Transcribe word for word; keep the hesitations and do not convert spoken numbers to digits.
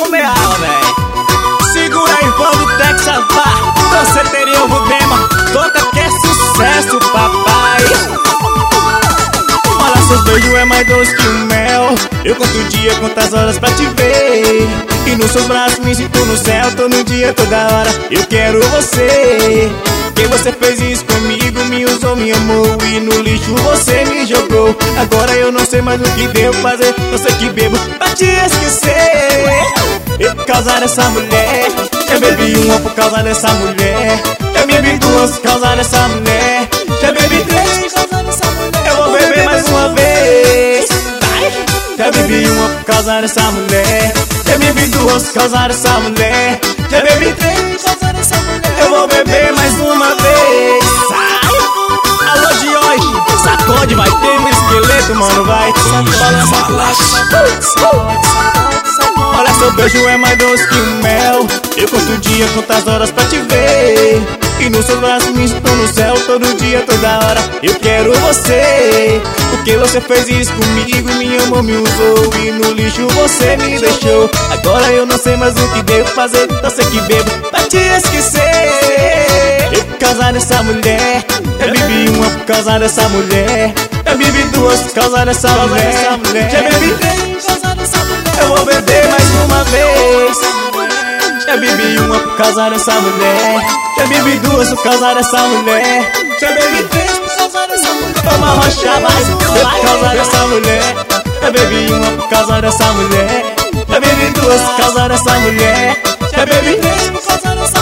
tomei água, véi. Segura aí, irmão do Texas, vá. Você teria o Budema, toca que é sucesso, papai. Olha, seus beijos é mais doce que o mel. Eu conto o dia, conto as horas pra te ver. E nos seus braços me sinto no céu, todo dia, toda hora. Eu quero você. Que você fez isso comigo, me usou, me amou. E no lixo você me jogou. Agora eu não sei mais o que devo fazer. Eu sei que bebo pra te esquecer. Eu por causa dessa mulher. Eu bebi uma por causa dessa mulher. Eu bebi duas por causa dessa mulher. Já bebi três por causa dessa mulher. Eu vou beber mais uma vez. Já bebi uma por causa dessa mulher. Já bebi duas por causa dessa mulher. Já bebi três por causa dessa mulher. Eu vou beber mais uma vez. Sai! Alô, Gioi, sacode, vai ter um esqueleto, mano, vai. Olha, seu beijo é mais doce que o mel. Eu conto o dia, conto as horas pra te ver. E nos seus braços me estou no céu, todo dia, toda hora. Eu quero você. Porque você fez isso comigo, me amou, me usou. E no lixo você me deixou. Agora eu não sei mais o que devo fazer. Eu sei que bebo pra te esquecer. Eu por causa dessa mulher. Eu bebi uma por causa dessa mulher. Eu bebi duas por causa dessa mulher. Já bebi três por causa dessa mulher. Eu vou beber mais uma vez. Já bebi uma por causa dessa mulher. Já bebi duas por causa dessa mulher. Já bebi três por causa dessa mulher. Vamos arrochar mais uma por causa dessa mulher. Já bebi uma por causa dessa mulher. Já bebi duas por causa dessa mulher. Já bebi três por causa dessa mulher.